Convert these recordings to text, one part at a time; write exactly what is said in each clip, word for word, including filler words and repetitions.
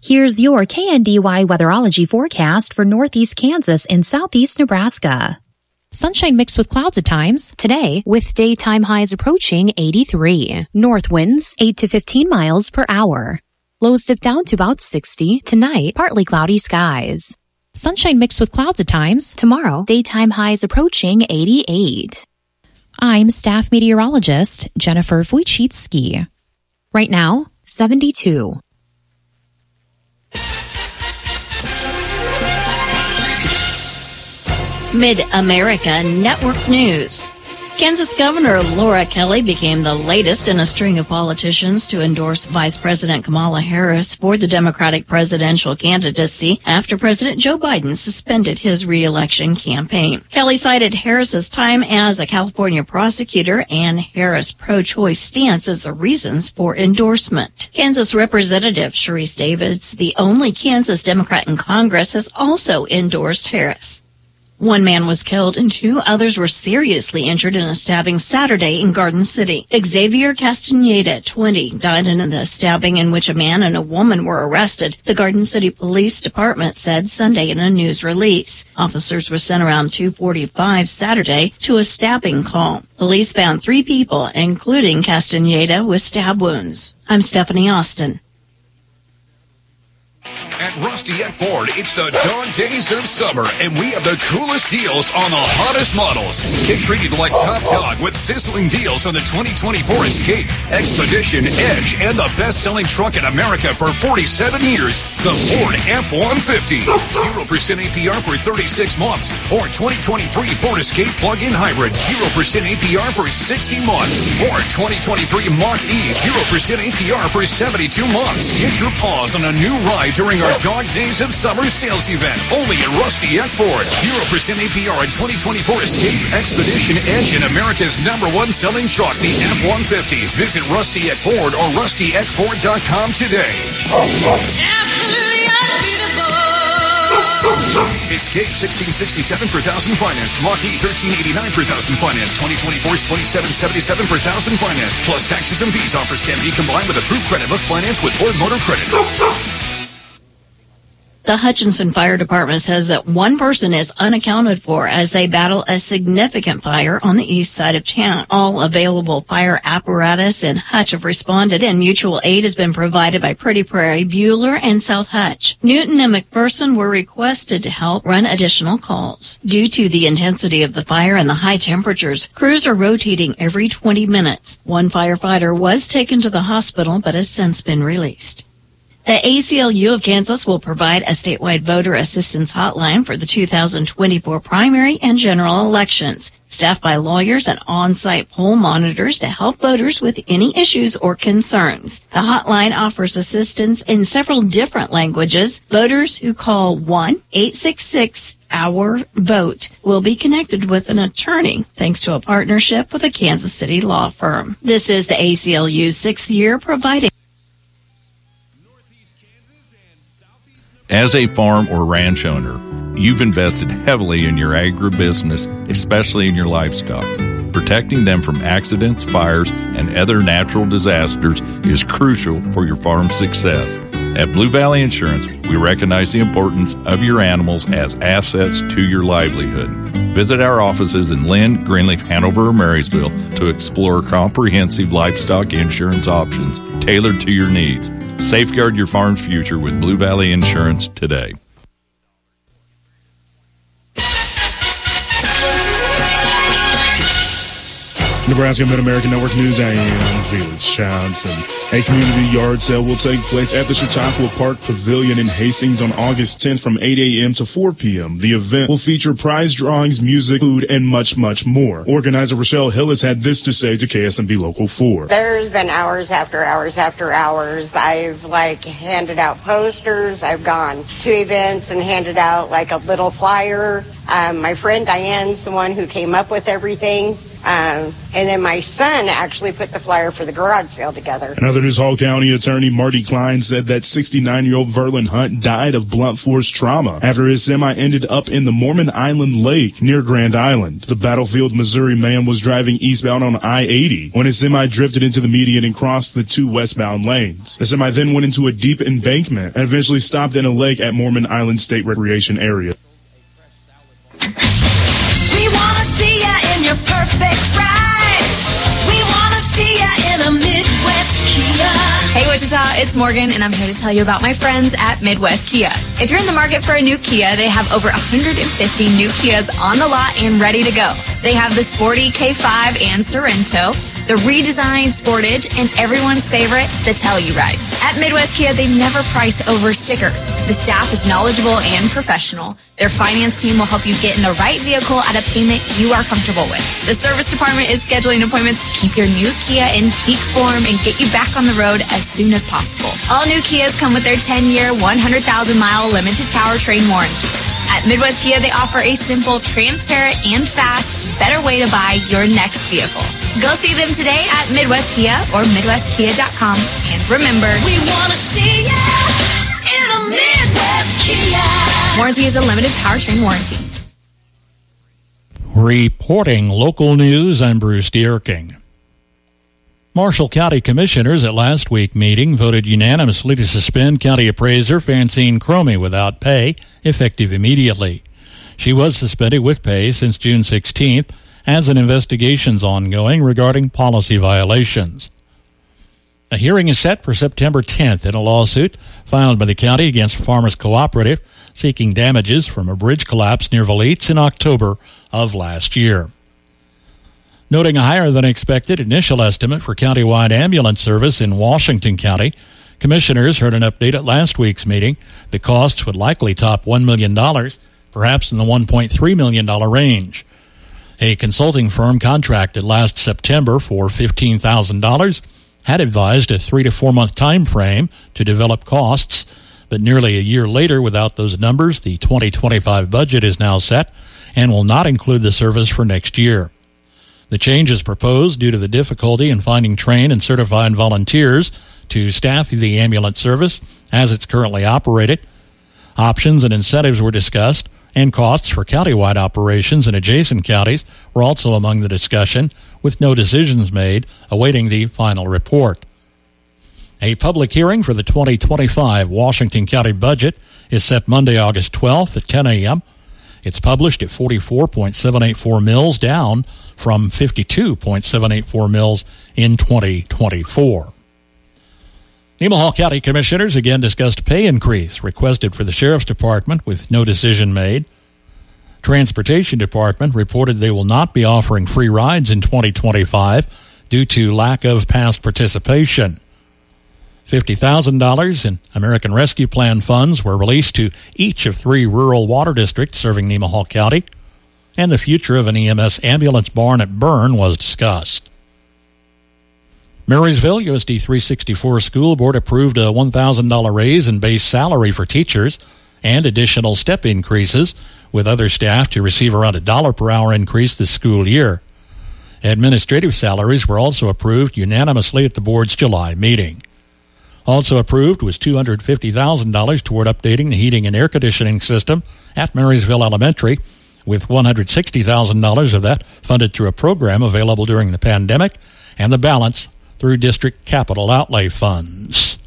Here's your K N D Y weatherology forecast for northeast Kansas and southeast Nebraska. Sunshine mixed with clouds at times today, with daytime highs approaching eighty-three. North winds eight to fifteen miles per hour. Lows dip down to about sixty. Tonight, partly cloudy skies. Sunshine mixed with clouds at times. Tomorrow, daytime highs approaching eighty-eight. I'm staff meteorologist Jennifer Wojcicki. Right now, seventy-two. Mid-America Network News. Kansas Governor Laura Kelly became the latest in a string of politicians to endorse Vice President Kamala Harris for the Democratic presidential candidacy after President Joe Biden suspended his re-election campaign. Kelly cited Harris's time as a California prosecutor and Harris' pro-choice stance as the reasons for endorsement. Kansas Representative Sharice Davids, the only Kansas Democrat in Congress, has also endorsed Harris. One man was killed and two others were seriously injured in a stabbing Saturday in Garden City. Xavier Castaneda, twenty, died in the stabbing in which a man and a woman were arrested, the Garden City Police Department said Sunday in a news release. Officers were sent around two forty-five Saturday to a stabbing call. Police found three people, including Castaneda, with stab wounds. I'm Stephanie Austin. At Rusty at Ford, it's the dog days of summer, and we have the coolest deals on the hottest models. Get treated like top dog with sizzling deals on the twenty twenty-four Escape, Expedition, Edge, and the best-selling truck in America for forty-seven years, the Ford F one fifty. zero percent A P R for thirty-six months, or twenty twenty-three Ford Escape plug-in hybrid, zero percent A P R for sixty months, or twenty twenty-three Mach-E, zero percent A P R for seventy-two months. Get your paws on a new ride during our Dog Days of Summer sales event, only at Rusty Eck Ford. zero percent A P R in twenty twenty-four Escape, Expedition, Edge, and America's number one selling truck, the F one fifty. Visit Rusty Eck Ford or rusty eck ford dot com today. Escape sixteen sixty-seven per thousand financed. Mach-E thirteen eighty-nine per thousand financed. twenty twenty-four's twenty-seven seventy-seven per thousand financed. Plus taxes and fees. Offers can be combined with approved creditless finance with Ford Motor Credit. The Hutchinson Fire Department says that one person is unaccounted for as they battle a significant fire on the east side of town. All available fire apparatus in Hutch have responded, and mutual aid has been provided by Pretty Prairie, Bueller, and South Hutch. Newton and McPherson were requested to help run additional calls. Due to the intensity of the fire and the high temperatures, crews are rotating every twenty minutes. One firefighter was taken to the hospital but has since been released. The A C L U of Kansas will provide a statewide voter assistance hotline for the two thousand twenty-four primary and general elections, staffed by lawyers and on-site poll monitors to help voters with any issues or concerns. The hotline offers assistance in several different languages. Voters who call one eight six six our vote will be connected with an attorney thanks to a partnership with a Kansas City law firm. This is the A C L U's sixth year providing. As a farm or ranch owner, you've invested heavily in your agribusiness, especially in your livestock. Protecting them from accidents, fires, and other natural disasters is crucial for your farm's success. At Blue Valley Insurance, we recognize the importance of your animals as assets to your livelihood. Visit our offices in Lynn, Greenleaf, Hanover, or Marysville to explore comprehensive livestock insurance options tailored to your needs. Safeguard your farm's future with Blue Valley Insurance today. Nebraska Mid-American Network News, I am Felix Johnson. A community yard sale will take place at the Chautauqua Park Pavilion in Hastings on August tenth from eight a.m. to four p.m. The event will feature prize drawings, music, food, and much, much more. Organizer Rochelle Hillis had this to say to K S M B Local four. There's been hours after hours after hours. I've, like, handed out posters. I've gone to events and handed out, like, a little flyer. Um, my friend Diane's the one who came up with everything. Um, and then my son actually put the flyer for the garage sale together. In other news, Hall County Attorney Marty Klein said that sixty-nine-year-old Verlin Hunt died of blunt force trauma after his semi ended up in the Mormon Island Lake near Grand Island. The Battlefield, Missouri man was driving eastbound on I eighty when his semi drifted into the median and crossed the two westbound lanes. The semi then went into a deep embankment and eventually stopped in a lake at Mormon Island State Recreation Area. We want to see ya in your perfect ride. We want to see ya in a Midwest Kia. Hey Wichita, it's Morgan, and I'm here to tell you about my friends at Midwest Kia. If you're in the market for a new Kia, they have over one hundred fifty new Kias on the lot and ready to go. They have the sporty K five and Sorento, the redesigned Sportage, and everyone's favorite, the Telluride. At Midwest Kia, they never price over sticker. The staff is knowledgeable and professional. Their finance team will help you get in the right vehicle at a payment you are comfortable with. The service department is scheduling appointments to keep your new Kia in peak form and get you back on the road as soon as possible. All new Kias come with their ten-year, one hundred thousand mile limited powertrain warranty. At Midwest Kia, they offer a simple, transparent, and fast, better way to buy your next vehicle. Go see them today at Midwest Kia or midwest kia dot com. And remember, we want to see ya in a Midwest Kia. Warranty is a limited powertrain warranty. Reporting local news, I'm Bruce Dierking. Marshall County Commissioners at last week's meeting voted unanimously to suspend County Appraiser Francine Cromie without pay, effective immediately. She was suspended with pay since June sixteenth, as an investigation is ongoing regarding policy violations. A hearing is set for September tenth in a lawsuit filed by the county against Farmers Cooperative seeking damages from a bridge collapse near Valites in October of last year. Noting a higher than expected initial estimate for countywide ambulance service in Washington County, commissioners heard an update at last week's meeting. The costs would likely top one million dollars, perhaps in the one point three million dollars range. A consulting firm contracted last September for fifteen thousand dollars had advised a three to four month time frame to develop costs, but nearly a year later, without those numbers, the twenty twenty-five budget is now set and will not include the service for next year. The change is proposed due to the difficulty in finding trained and certified volunteers to staff the ambulance service as it's currently operated. Options and incentives were discussed, and costs for countywide operations in adjacent counties were also among the discussion, with no decisions made, awaiting the final report. A public hearing for the twenty twenty-five Washington County budget is set Monday, August twelfth at ten a.m. It's published at forty-four point seven eight four mils, down from fifty-two point seven eight four mils in twenty twenty-four. Nemaha County Commissioners again discussed pay increase requested for the Sheriff's Department with no decision made. Transportation Department reported they will not be offering free rides in twenty twenty-five due to lack of past participation. fifty thousand dollars in American Rescue Plan funds were released to each of three rural water districts serving Nemaha County, and the future of an E M S ambulance barn at Bern was discussed. Marysville U S D three sixty-four School Board approved a one thousand dollars raise in base salary for teachers and additional step increases, with other staff to receive around a dollar per hour increase this school year. Administrative salaries were also approved unanimously at the board's July meeting. Also approved was two hundred fifty thousand dollars toward updating the heating and air conditioning system at Marysville Elementary, with one hundred sixty thousand dollars of that funded through a program available during the pandemic, and the balance through district capital outlay funds.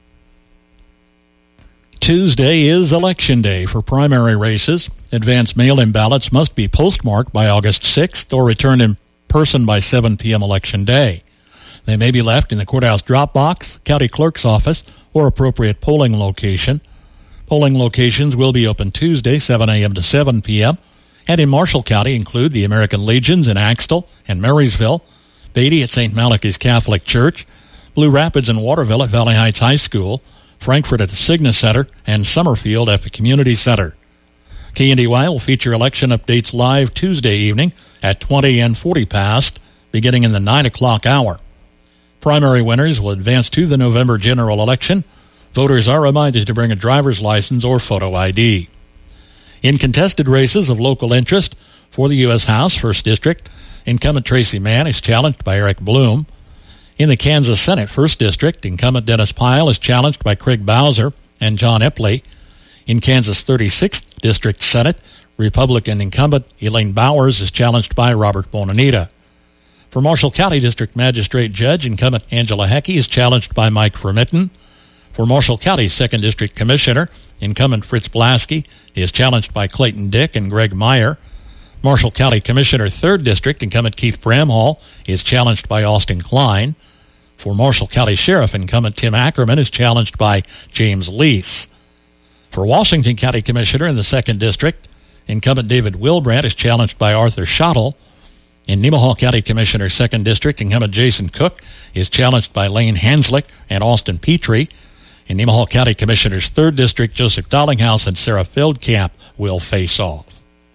Tuesday is Election Day for primary races. Advance mail-in ballots must be postmarked by August sixth or returned in person by seven p.m. Election Day. They may be left in the courthouse drop box, county clerk's office, or appropriate polling location. Polling locations will be open Tuesday, seven a.m. to seven p.m., and in Marshall County include the American Legions in Axtell and Marysville, Beatty at Saint Malachi's Catholic Church, Blue Rapids and Waterville at Valley Heights High School, Frankfort at the Cygnus Center, and Summerfield at the Community Center. K N D Y will feature election updates live Tuesday evening at twenty and forty past, beginning in the nine o'clock hour. Primary winners will advance to the November general election. Voters are reminded to bring a driver's license or photo I D. In contested races of local interest for the U S House First District, Incumbent Tracy Mann is challenged by Eric Bloom. In the Kansas Senate first District, incumbent Dennis Pyle is challenged by Craig Bowser and John Epley. In Kansas thirty-sixth District Senate, Republican incumbent Elaine Bowers is challenged by Robert Bonanita. For Marshall County District Magistrate Judge, incumbent Angela Heckey is challenged by Mike Vermitten. For Marshall County second District Commissioner, incumbent Fritz Blasky is challenged by Clayton Dick and Greg Meyer. Marshall County Commissioner third District, incumbent Keith Bramhall is challenged by Austin Klein. For Marshall County Sheriff, incumbent Tim Ackerman is challenged by James Lease. For Washington County Commissioner in the second District, incumbent David Wilbrandt is challenged by Arthur Schottel. In Nemaha County Commissioner second District, incumbent Jason Cook is challenged by Lane Hanslick and Austin Petrie. In Nemaha County Commissioner's third District, Joseph Dollinghouse and Sarah Feldkamp will face off.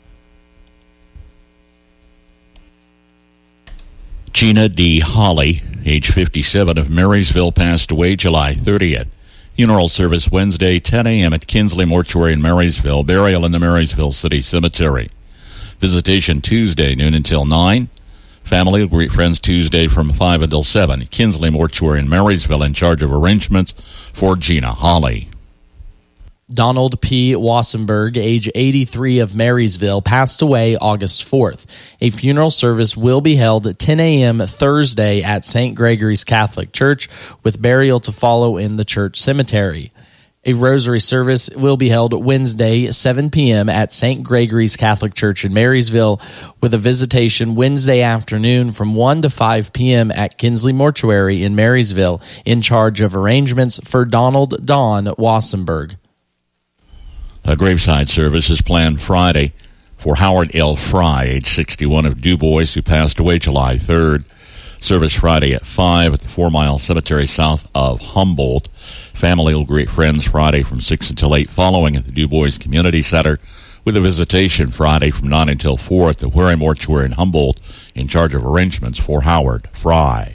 Gina D. Holly, age fifty-seven, of Marysville, passed away July thirtieth. Funeral service Wednesday, ten a.m. at Kinsley Mortuary in Marysville. Burial in the Marysville City Cemetery. Visitation Tuesday, noon until nine. Family will greet friends Tuesday from five until seven. Kinsley Mortuary in Marysville in charge of arrangements for Gina Holly. Donald P. Wassenberg, age eighty-three, of Marysville, passed away August fourth. A funeral service will be held at ten a.m. Thursday at Saint Gregory's Catholic Church, with burial to follow in the church cemetery. A rosary service will be held Wednesday, seven p.m. at Saint Gregory's Catholic Church in Marysville, with a visitation Wednesday afternoon from one to five p.m. at Kinsley Mortuary in Marysville, in charge of arrangements for Donald Don Wassenberg. A graveside service is planned Friday for Howard L. Fry, age sixty-one, of DuBois, who passed away July third. Service Friday at five at the Four Mile Cemetery south of Humboldt. Family will greet friends Friday from six until eight, following at the DuBois Community Center, with a visitation Friday from nine until four at the Wherry Mortuary in Humboldt, in charge of arrangements for Howard Fry.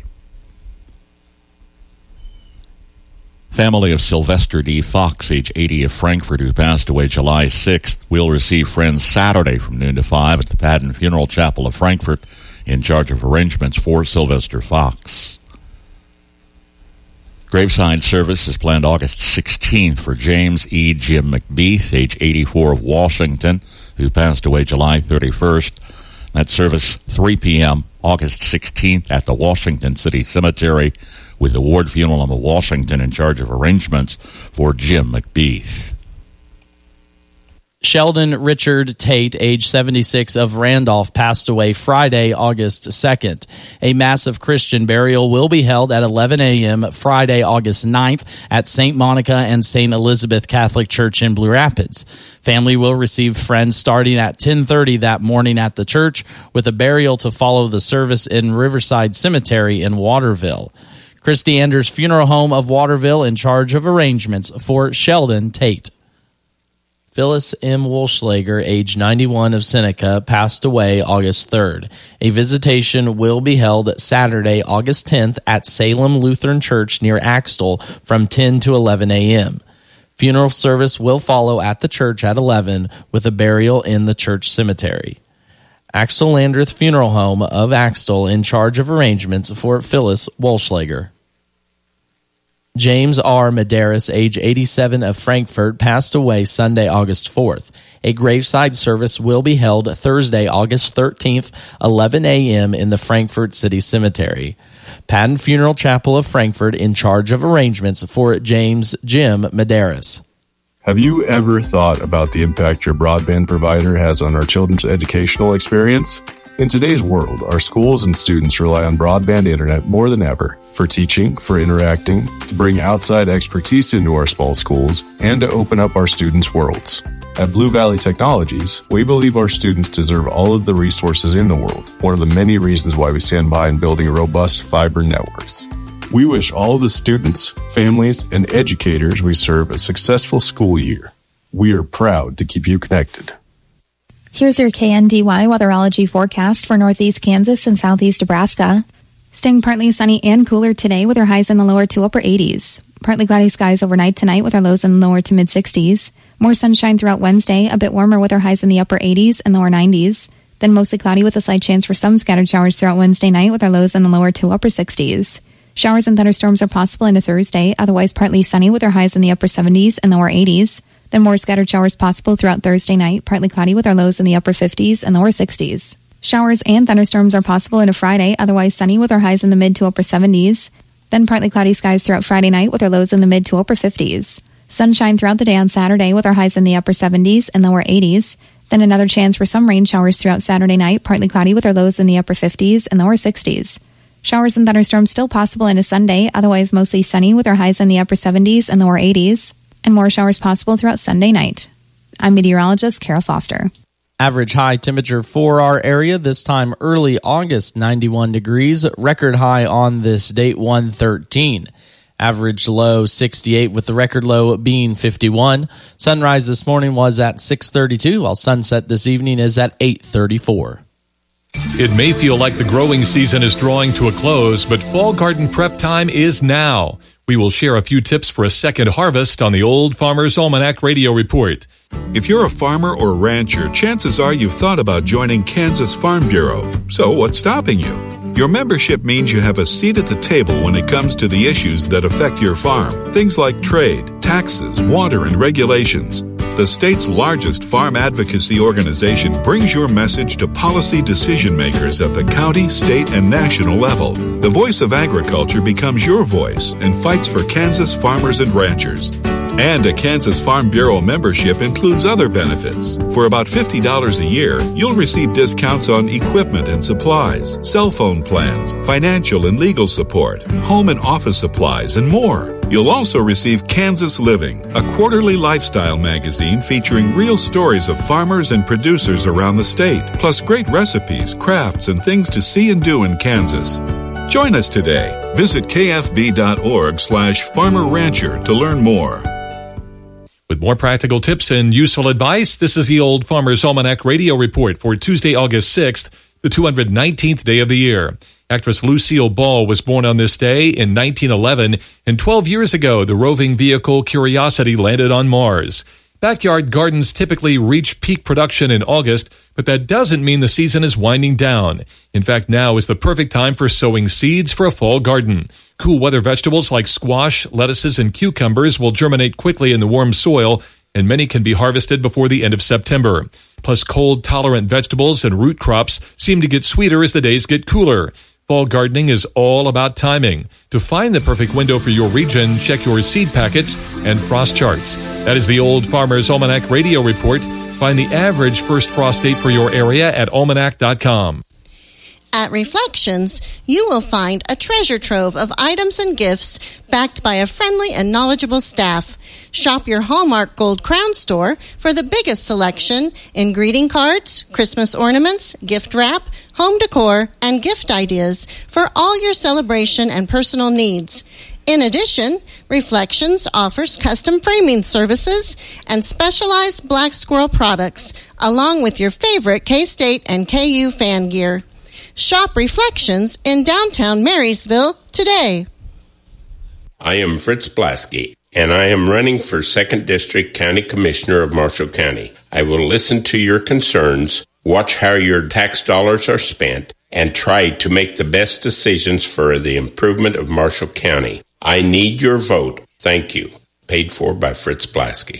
Family of Sylvester D. Fox, age eighty, of Frankfort, who passed away July sixth, will receive friends Saturday from noon to five at the Padden Funeral Chapel of Frankfort, in charge of arrangements for Sylvester Fox. Graveside service is planned August sixteenth for James E. Jim McBeath, age eighty-four, of Washington, who passed away July thirty-first. That service, three p.m., August sixteenth, at the Washington City Cemetery, with the Ward Funeral Home of Washington in charge of arrangements for Jim McBeath. Sheldon Richard Tate, age seventy-six, of Randolph, passed away Friday, August second. A massive Christian burial will be held at eleven a.m. Friday, August ninth, at Saint Monica and Saint Elizabeth Catholic Church in Blue Rapids. Family will receive friends starting at ten thirty that morning at the church, with a burial to follow the service in Riverside Cemetery in Waterville. Christy Anders Funeral Home of Waterville in charge of arrangements for Sheldon Tate. Phyllis M. Wolschlager, age ninety-one, of Seneca, passed away August third. A visitation will be held Saturday, August tenth, at Salem Lutheran Church near Axtell from ten to eleven a.m. Funeral service will follow at the church at eleven, with a burial in the church cemetery. Axtell Landreth Funeral Home of Axtell in charge of arrangements for Phyllis Wolschlager. James R. Medeiros, age eighty-seven, of Frankfort, passed away Sunday, August fourth. A graveside service will be held Thursday, August thirteenth, eleven a.m. in the Frankfort City Cemetery. Padden Funeral Chapel of Frankfort in charge of arrangements for James Jim Medeiros. Have you ever thought about the impact your broadband provider has on our children's educational experience? In today's world, our schools and students rely on broadband internet more than ever for teaching, for interacting, to bring outside expertise into our small schools, and to open up our students' worlds. At Blue Valley Technologies, we believe our students deserve all of the resources in the world, one of the many reasons why we stand by in building robust fiber networks. We wish all of the students, families, and educators we serve a successful school year. We are proud to keep you connected. Here's your K N D Y weatherology forecast for northeast Kansas and southeast Nebraska. Staying partly sunny and cooler today with our highs in the lower to upper eighties. Partly cloudy skies overnight tonight with our lows in the lower to mid sixties. More sunshine throughout Wednesday, a bit warmer with our highs in the upper eighties and lower nineties. Then mostly cloudy with a slight chance for some scattered showers throughout Wednesday night with our lows in the lower to upper sixties. Showers and thunderstorms are possible into Thursday, otherwise partly sunny with our highs in the upper seventies and lower eighties. Then more scattered showers possible throughout Thursday night, partly cloudy with our lows in the upper fifties and lower sixties. Showers and thunderstorms are possible into Friday, otherwise sunny with our highs in the mid to upper seventies. Then partly cloudy skies throughout Friday night with our lows in the mid to upper fifties. Sunshine throughout the day on Saturday with our highs in the upper seventies and lower eighties. Then another chance for some rain showers throughout Saturday night, partly cloudy with our lows in the upper fifties and lower sixties. Showers and thunderstorms still possible into Sunday, otherwise mostly sunny with our highs in the upper seventies and lower eighties. And more showers possible throughout Sunday night. I'm meteorologist Kara Foster. Average high temperature for our area this time early August, ninety-one degrees. Record high on this date, one thirteen. Average low, sixty-eight, with the record low being fifty-one. Sunrise this morning was at six thirty-two, while sunset this evening is at eight thirty-four. It may feel like the growing season is drawing to a close, but fall garden prep time is now. We will share a few tips for a second harvest on the Old Farmer's Almanac Radio Report. If you're a farmer or rancher, chances are you've thought about joining Kansas Farm Bureau. So what's stopping you? Your membership means you have a seat at the table when it comes to the issues that affect your farm. Things like trade, taxes, water, and regulations. The state's largest farm advocacy organization brings your message to policy decision makers at the county, state, and national level. The voice of agriculture becomes your voice and fights for Kansas farmers and ranchers. And a Kansas Farm Bureau membership includes other benefits. For about fifty dollars a year, you'll receive discounts on equipment and supplies, cell phone plans, financial and legal support, home and office supplies, and more. You'll also receive Kansas Living, a quarterly lifestyle magazine featuring real stories of farmers and producers around the state, plus great recipes, crafts, and things to see and do in Kansas. Join us today. Visit kfb.org slash farmer rancher to learn more. With more practical tips and useful advice, this is the Old Farmer's Almanac Radio Report for Tuesday, August sixth, the two hundred nineteenth day of the year. Actress Lucille Ball was born on this day in nineteen eleven, and twelve years ago, the roving vehicle Curiosity landed on Mars. Backyard gardens typically reach peak production in August, but that doesn't mean the season is winding down. In fact, now is the perfect time for sowing seeds for a fall garden. Cool weather vegetables like squash, lettuces, and cucumbers will germinate quickly in the warm soil, and many can be harvested before the end of September. Plus, cold-tolerant vegetables and root crops seem to get sweeter as the days get cooler. Fall gardening is all about timing. To find the perfect window for your region, check your seed packets and frost charts. That is the Old Farmer's Almanac Radio Report. Find the average first frost date for your area at almanac dot com. At Reflections, you will find a treasure trove of items and gifts backed by a friendly and knowledgeable staff. Shop your Hallmark Gold Crown store for the biggest selection in greeting cards, Christmas ornaments, gift wrap, home decor, and gift ideas for all your celebration and personal needs. In addition, Reflections offers custom framing services and specialized Black Squirrel products, along with your favorite K-State and K U fan gear. Shop Reflections in downtown Marysville today. I am Fritz Blasky, and I am running for second District County Commissioner of Marshall County. I will listen to your concerns, watch how your tax dollars are spent, and try to make the best decisions for the improvement of Marshall County. I need your vote. Thank you. Paid for by Fritz Blasky.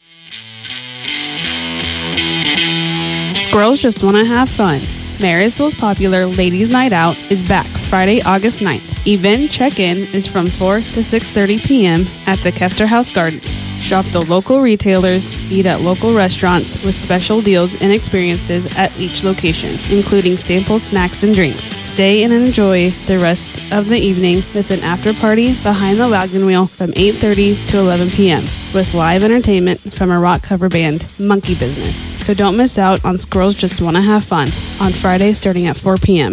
Squirrels just want to have fun. Marysville's popular Ladies' Night Out is back Friday, August ninth. Event check-in is from four to six thirty p.m. at the Kester House Garden. Shop the local retailers, eat at local restaurants with special deals and experiences at each location, including sample snacks and drinks. Stay and enjoy the rest of the evening with an after-party behind the wagon wheel from eight thirty to eleven p.m. with live entertainment from a rock cover band, Monkey Business. So don't miss out on Squirrels Just Want to Have Fun on Friday starting at four p.m.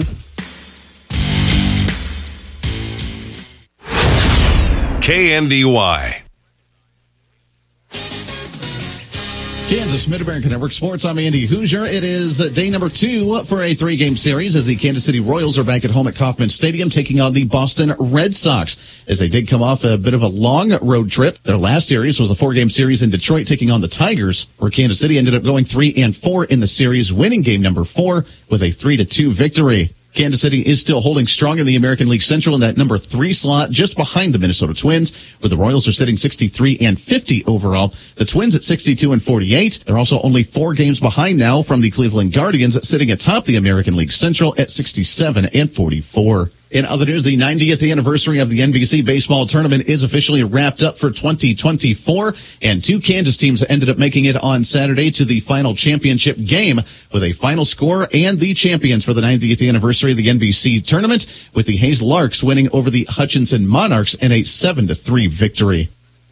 K N D Y. Kansas Mid-America Network Sports. I'm Andy Hoosier. It is day number two for a three-game series as the Kansas City Royals are back at home at Kauffman Stadium taking on the Boston Red Sox as they did come off a bit of a long road trip. Their last series was a four-game series in Detroit taking on the Tigers, where Kansas City ended up going three and four in the series, winning game number four with a three to two victory. Kansas City is still holding strong in the American League Central in that number three slot, just behind the Minnesota Twins, where the Royals are sitting sixty-three and fifty overall. The Twins at sixty-two and forty-eight. They're also only four games behind now from the Cleveland Guardians, sitting atop the American League Central at sixty-seven and forty-four. In other news, the ninetieth anniversary of the N B C baseball tournament is officially wrapped up for twenty twenty-four, and two Kansas teams ended up making it on Saturday to the final championship game with a final score and the champions for the ninetieth anniversary of the N B C tournament, with the Hayes Larks winning over the Hutchinson Monarchs in a seven to three victory.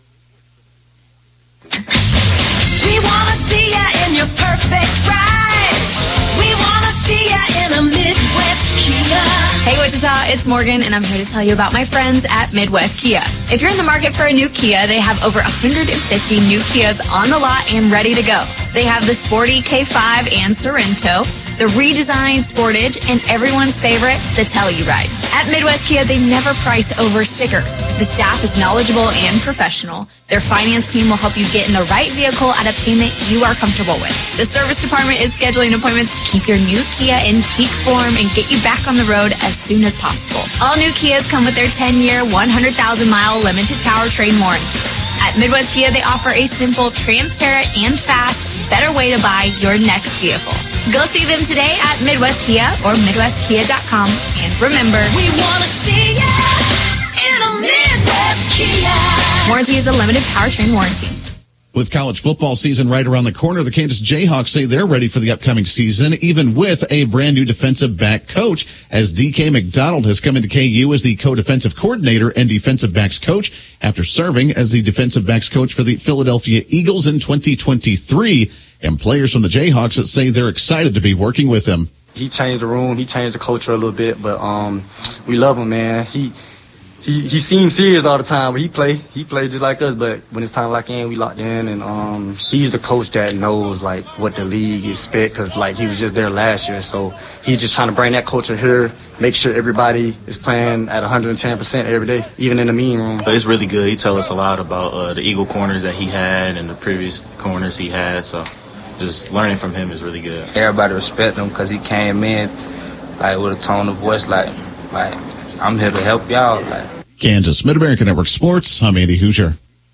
We want to see ya in your perfect ride. We want to see ya in a Midwest Kia. Hey Wichita, it's Morgan, and I'm here to tell you about my friends at Midwest Kia. If you're in the market for a new Kia, they have over one hundred fifty new Kias on the lot and ready to go. They have the sporty K five and Sorento, the redesigned Sportage, and everyone's favorite, the Telluride. At Midwest Kia, they never price over sticker. The staff is knowledgeable and professional. Their finance team will help you get in the right vehicle at a payment you are comfortable with. The service department is scheduling appointments to keep your new Kia in peak form and get you back on the road as soon as possible. All new Kias come with their ten-year, one hundred thousand mile limited powertrain warranty. At Midwest Kia, they offer a simple, transparent, and fast, better way to buy your next vehicle. Go see them today at Midwest Kia or midwest kia dot com. And remember, we want to see ya in a Midwest Kia. Warranty is a limited powertrain warranty. With college football season right around the corner, the Kansas Jayhawks say they're ready for the upcoming season, even with a brand new defensive back coach, as D K McDonald has come into K U as the co-defensive coordinator and defensive backs coach after serving as the defensive backs coach for the Philadelphia Eagles in twenty twenty-three. And players from the Jayhawks that say they're excited to be working with him. He changed the room. He changed the culture a little bit, but um, we love him, man. He he he seems serious all the time, but he play he play just like us. But when it's time to lock in, we locked in, and um, he's the coach that knows like what the league expect, because like he was just there last year, so he's just trying to bring that culture here, make sure everybody is playing at one hundred ten percent every day, even in the meeting room. It's really good. He tell us a lot about uh, the Eagle corners that he had and the previous corners he had, so just learning from him is really good. Everybody respect him because he came in like with a tone of voice like, like I'm here to help y'all. Like. Kansas Mid-America Network Sports, I'm Andy Hoosier.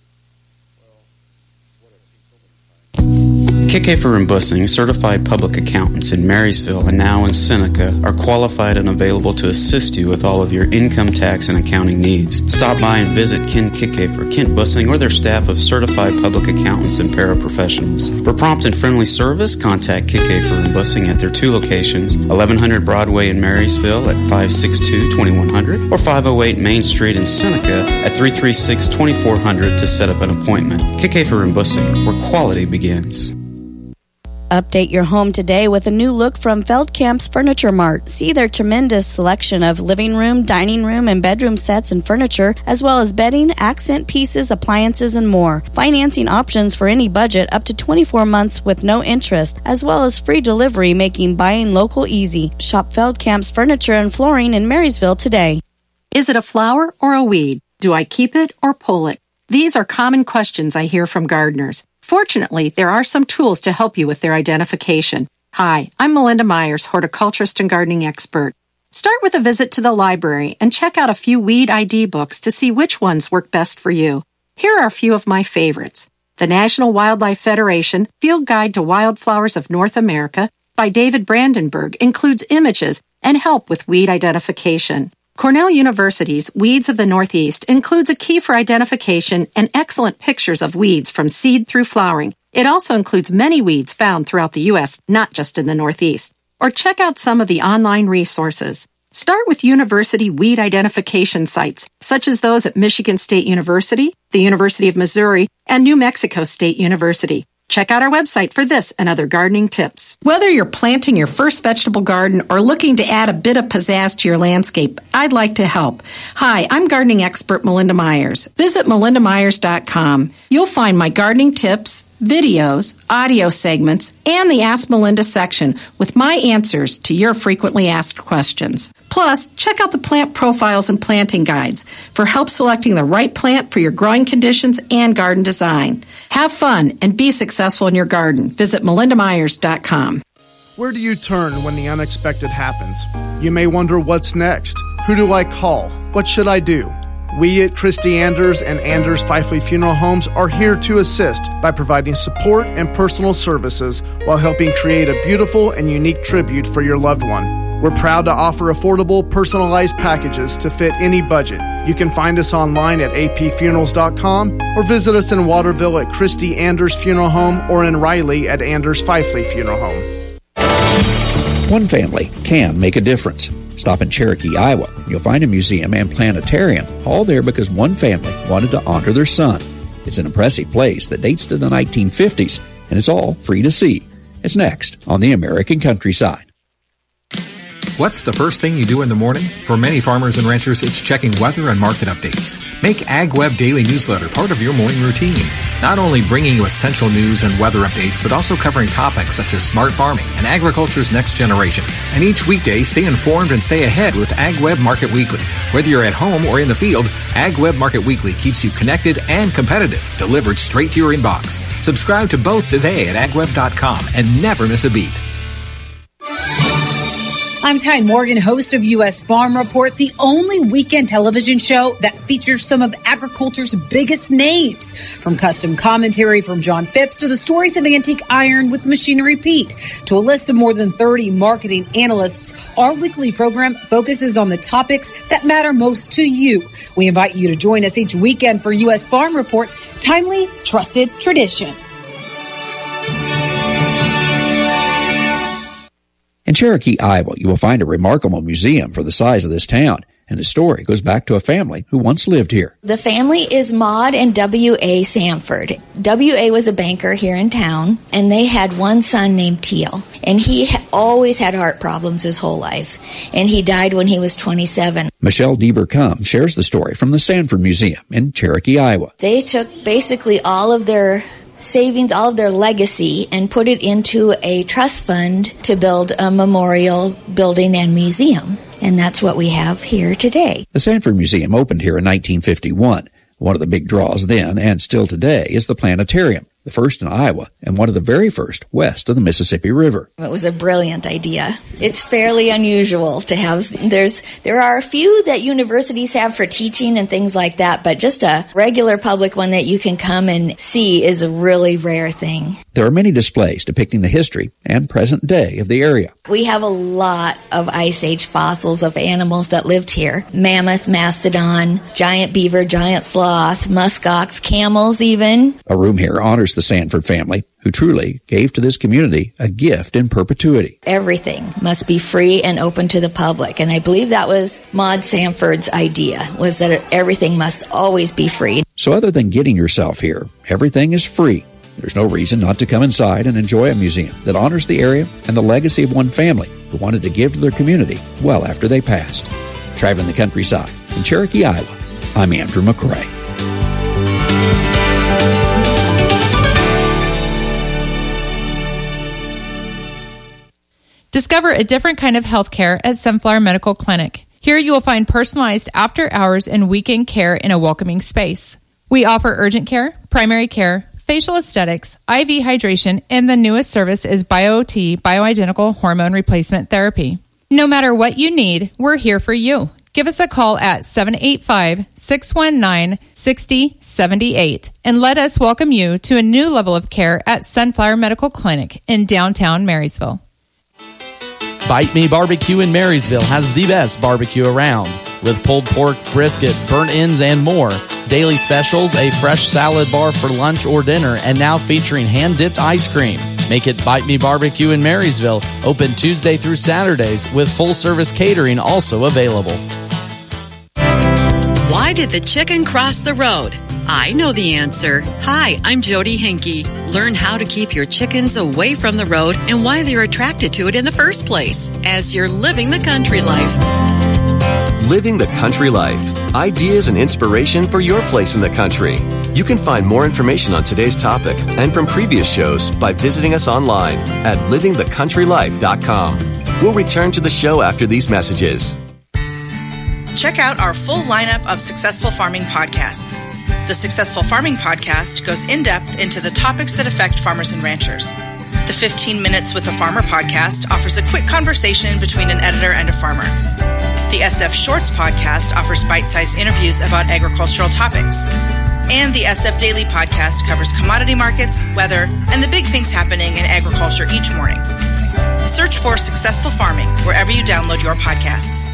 Kickhafer and Bussing, certified public accountants in Marysville and now in Seneca, are qualified and available to assist you with all of your income tax and accounting needs. Stop by and visit Ken Kickhafer, Kent Bussing, or their staff of certified public accountants and paraprofessionals. For prompt and friendly service, contact Kickhafer and Bussing at their two locations, eleven hundred Broadway in Marysville at five six two, two one zero zero or five oh eight Main Street in Seneca at three three six, two four zero zero to set up an appointment. Kickhafer and Bussing, where quality begins. Update your home today with a new look from Feldkamp's Furniture Mart. See their tremendous selection of living room, dining room, and bedroom sets and furniture, as well as bedding, accent pieces, appliances, and more. Financing options for any budget up to twenty-four months with no interest, as well as free delivery, making buying local easy. Shop Feldkamp's Furniture and Flooring in Marysville today. Is it a flower or a weed? Do I keep it or pull it? These are common questions I hear from gardeners. Fortunately, there are some tools to help you with their identification. Hi, I'm Melinda Myers, horticulturist and gardening expert. Start with a visit to the library and check out a few weed I D books to see which ones work best for you. Here are a few of my favorites. The National Wildlife Federation Field Guide to Wildflowers of North America by David Brandenburg includes images and help with weed identification. Cornell University's Weeds of the Northeast includes a key for identification and excellent pictures of weeds from seed through flowering. It also includes many weeds found throughout the U S, not just in the Northeast. Or check out some of the online resources. Start with university weed identification sites, such as those at Michigan State University, the University of Missouri, and New Mexico State University. Check out our website for this and other gardening tips. Whether you're planting your first vegetable garden or looking to add a bit of pizzazz to your landscape, I'd like to help. Hi, I'm gardening expert Melinda Myers. Visit melinda myers dot com. You'll find my gardening tips, videos, audio segments, and the Ask Melinda section with my answers to your frequently asked questions. Plus, check out the plant profiles and planting guides for help selecting the right plant for your growing conditions and garden design. Have fun and be successful in your garden. Visit melinda myers dot com. Where do you turn when the unexpected happens? You may wonder what's next. Who do I call? What should I do? We at Christy Anders and Anders Fifely Funeral Homes are here to assist by providing support and personal services while helping create a beautiful and unique tribute for your loved one. We're proud to offer affordable, personalized packages to fit any budget. You can find us online at a p funerals dot com or visit us in Waterville at Christy Anders Funeral Home or in Riley at Anders Fifely Funeral Home. One family can make a difference. Stop in Cherokee, Iowa. You'll find a museum and planetarium, all there because one family wanted to honor their son. It's an impressive place that dates to the nineteen fifties, and it's all free to see. It's next on the American Countryside. What's the first thing you do in the morning? For many farmers and ranchers, it's checking weather and market updates. Make AgWeb Daily Newsletter part of your morning routine. Not only bringing you essential news and weather updates, but also covering topics such as smart farming and agriculture's next generation. And each weekday, stay informed and stay ahead with AgWeb Market Weekly. Whether you're at home or in the field, AgWeb Market Weekly keeps you connected and competitive, delivered straight to your inbox. Subscribe to both today at ag web dot com and never miss a beat. I'm Ty Morgan, host of U S Farm Report, the only weekend television show that features some of agriculture's biggest names. From custom commentary from John Phipps to the stories of antique iron with Machinery Pete to a list of more than thirty marketing analysts, our weekly program focuses on the topics that matter most to you. We invite you to join us each weekend for U S Farm Report, timely, trusted tradition. In Cherokee, Iowa, you will find a remarkable museum for the size of this town, and the story goes back to a family who once lived here. The family is Maud and W A Sanford. W A was a banker here in town, and they had one son named Teal, and he ha- always had heart problems his whole life, and he died when he was twenty-seven. Michelle Deber-Cum shares the story from the Sanford Museum in Cherokee, Iowa. They took basically all of their savings, all of their legacy, and put it into a trust fund to build a memorial building and museum. And that's what we have here today. The Sanford Museum opened here in nineteen fifty-one. One of the big draws then, and still today, is the planetarium, the first in Iowa and one of the very first west of the Mississippi River. It was a brilliant idea. It's fairly unusual to have, there's, there are a few that universities have for teaching and things like that, but just a regular public one that you can come and see is a really rare thing. There are many displays depicting the history and present day of the area. We have a lot of Ice Age fossils of animals that lived here. Mammoth, mastodon, giant beaver, giant sloth, muskox, camels even. A room here honors the Sanford family, who truly gave to this community a gift in perpetuity. Everything must be free and open to the public, and I believe that was Maud Sanford's idea, was that everything must always be free. So other than getting yourself here, everything is free. There's no reason not to come inside and enjoy a museum that honors the area and the legacy of one family who wanted to give to their community well after they passed. Traveling the countryside in Cherokee, Iowa, I'm Andrew McCrae. Discover a different kind of healthcare at Sunflower Medical Clinic. Here you will find personalized after-hours and weekend care in a welcoming space. We offer urgent care, primary care, facial aesthetics, I V hydration, and the newest service is BioT, bioidentical hormone replacement therapy. No matter what you need, we're here for you. Give us a call at seven eight five, six one nine, six zero seven eight and let us welcome you to a new level of care at Sunflower Medical Clinic in downtown Marysville. Bite Me Barbecue in Marysville has the best barbecue around. With pulled pork, brisket, burnt ends, and more. Daily specials, a fresh salad bar for lunch or dinner, and now featuring hand-dipped ice cream. Make it Bite Me Barbecue in Marysville, open Tuesday through Saturdays, with full-service catering also available. Why did the chicken cross the road? I know the answer. Hi, I'm Jody Hinkey. Learn how to keep your chickens away from the road and why they're attracted to it in the first place as you're living the country life. Living the Country Life. Ideas and inspiration for your place in the country. You can find more information on today's topic and from previous shows by visiting us online at living the country life dot com. We'll return to the show after these messages. Check out our full lineup of Successful Farming podcasts. The Successful Farming podcast goes in-depth into the topics that affect farmers and ranchers. The fifteen Minutes with a Farmer podcast offers a quick conversation between an editor and a farmer. The S F Shorts podcast offers bite-sized interviews about agricultural topics. And the S F Daily podcast covers commodity markets, weather, and the big things happening in agriculture each morning. Search for Successful Farming wherever you download your podcasts.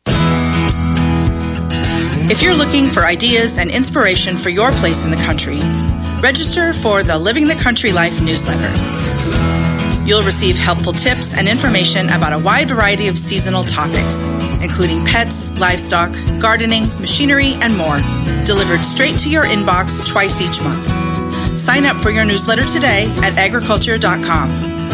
If you're looking for ideas and inspiration for your place in the country, register for the Living the Country Life newsletter. You'll receive helpful tips and information about a wide variety of seasonal topics, including pets, livestock, gardening, machinery, and more, delivered straight to your inbox twice each month. Sign up for your newsletter today at agriculture dot com.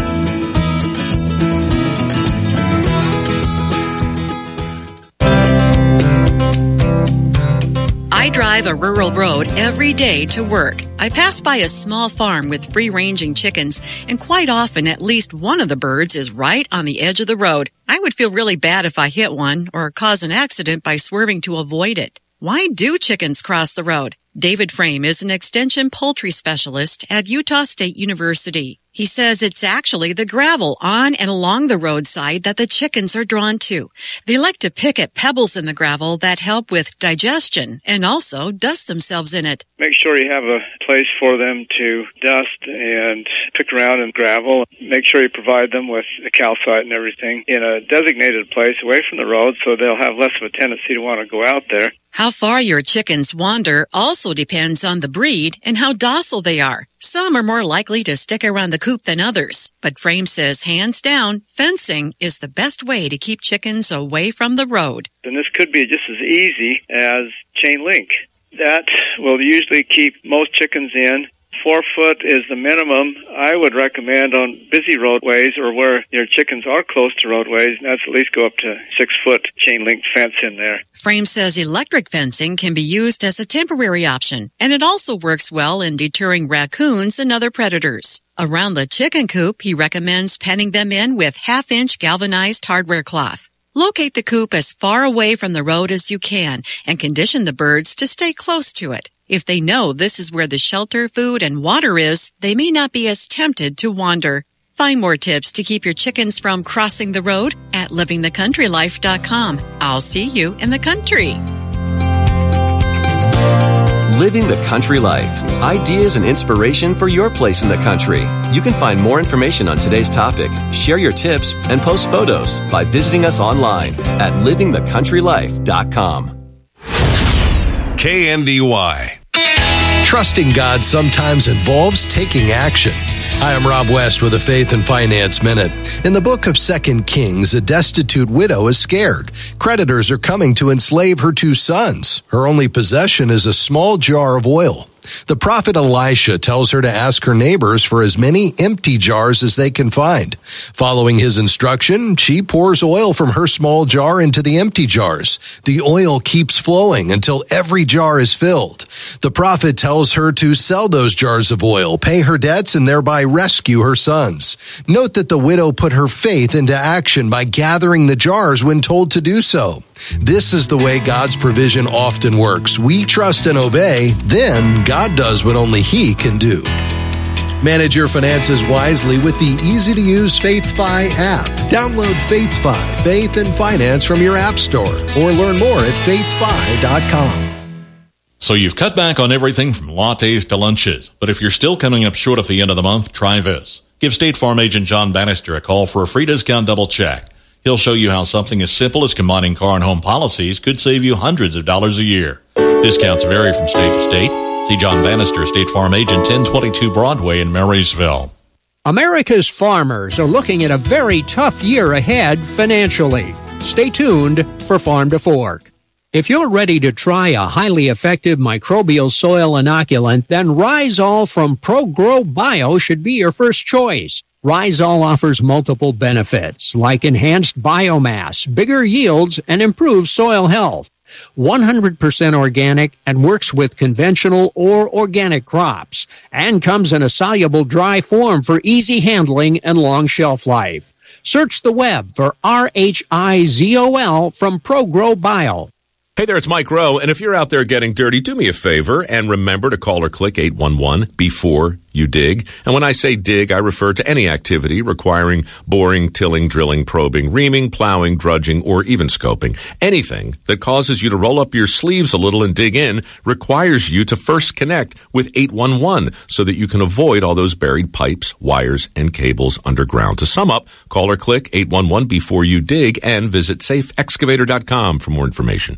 I drive a rural road every day to work. I pass by a small farm with free-ranging chickens, and quite often at least one of the birds is right on the edge of the road. I would feel really bad if I hit one or cause an accident by swerving to avoid it. Why do chickens cross the road? David Frame is an extension poultry specialist at Utah State University. He says it's actually the gravel on and along the roadside that the chickens are drawn to. They like to pick at pebbles in the gravel that help with digestion and also dust themselves in it. Make sure you have a place for them to dust and pick around in gravel. Make sure you provide them with a calcite and everything in a designated place away from the road so they'll have less of a tendency to want to go out there. How far your chickens wander also depends on the breed and how docile they are. Some are more likely to stick around the coop than others, but Frame says hands down, fencing is the best way to keep chickens away from the road. And this could be just as easy as chain link. That will usually keep most chickens in. Four foot is the minimum I would recommend on busy roadways or where your chickens are close to roadways. And that's at least go up to six foot chain link fence in there. Frame says electric fencing can be used as a temporary option, and it also works well in deterring raccoons and other predators. Around the chicken coop, he recommends penning them in with half-inch galvanized hardware cloth. Locate the coop as far away from the road as you can and condition the birds to stay close to it. If they know this is where the shelter, food, and water is, they may not be as tempted to wander. Find more tips to keep your chickens from crossing the road at living the country life dot com. I'll see you in the country. Living the Country Life. Ideas and inspiration for your place in the country. You can find more information on today's topic, share your tips, and post photos by visiting us online at living the country life dot com. K N D Y. Trusting God sometimes involves taking action. Hi, I'm Rob West with a Faith and Finance Minute. In the book of Second Kings, a destitute widow is scared. Creditors are coming to enslave her two sons. Her only possession is a small jar of oil. The prophet Elisha tells her to ask her neighbors for as many empty jars as they can find. Following his instruction, she pours oil from her small jar into the empty jars. The oil keeps flowing until every jar is filled. The prophet tells her to sell those jars of oil, pay her debts, and thereby rescue her sons. Note that the widow put her faith into action by gathering the jars when told to do so. This is the way God's provision often works. We trust and obey, then God does what only He can do. Manage your finances wisely with the easy-to-use FaithFi app. Download FaithFi, Faith and Finance from your app store, or learn more at faith fi dot com. So you've cut back on everything from lattes to lunches, but if you're still coming up short at the end of the month, try this. Give State Farm agent John Bannister a call for a free discount double check. He'll show you how something as simple as combining car and home policies could save you hundreds of dollars a year. Discounts vary from state to state. See John Bannister, State Farm agent, ten twenty-two Broadway in Marysville. America's farmers are looking at a very tough year ahead financially. Stay tuned for Farm to Fork. If you're ready to try a highly effective microbial soil inoculant, then Rhizol from ProGrow Bio should be your first choice. Rhizol offers multiple benefits, like enhanced biomass, bigger yields, and improved soil health. one hundred percent organic and works with conventional or organic crops, and comes in a soluble dry form for easy handling and long shelf life. Search the web for R H I Z O L from ProGrow Bio. Hey there, it's Mike Rowe, and if you're out there getting dirty, do me a favor and remember to call or click eight one one before you dig. And when I say dig, I refer to any activity requiring boring, tilling, drilling, probing, reaming, plowing, drudging, or even scoping. Anything that causes you to roll up your sleeves a little and dig in requires you to first connect with eight one one so that you can avoid all those buried pipes, wires, and cables underground. To sum up, call or click eight one one before you dig and visit safe excavator dot com for more information.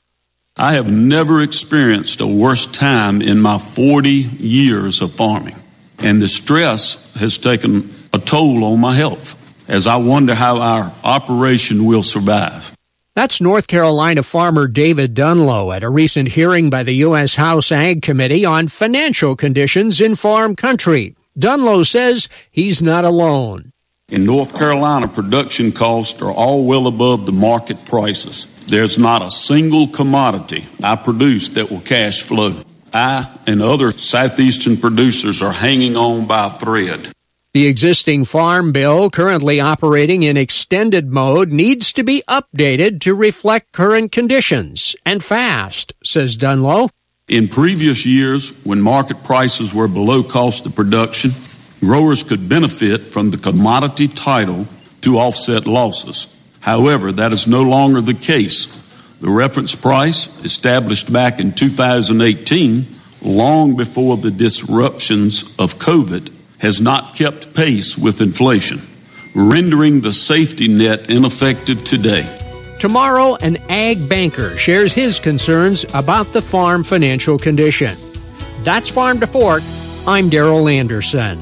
I have never experienced a worse time in my forty years of farming, and the stress has taken a toll on my health as I wonder how our operation will survive. That's North Carolina farmer David Dunlow at a recent hearing by the U S House Ag Committee on financial conditions in farm country. Dunlow says he's not alone. In North Carolina, production costs are all well above the market prices. There's not a single commodity I produce that will cash flow. I and other southeastern producers are hanging on by a thread. The existing farm bill, currently operating in extended mode, needs to be updated to reflect current conditions, and fast, says Dunlow. In previous years, when market prices were below cost of production, growers could benefit from the commodity title to offset losses. However, that is no longer the case. The reference price, established back in two thousand eighteen, long before the disruptions of COVID, has not kept pace with inflation, rendering the safety net ineffective today. Tomorrow, an ag banker shares his concerns about the farm financial condition. That's Farm to Fork. I'm Darrell Anderson.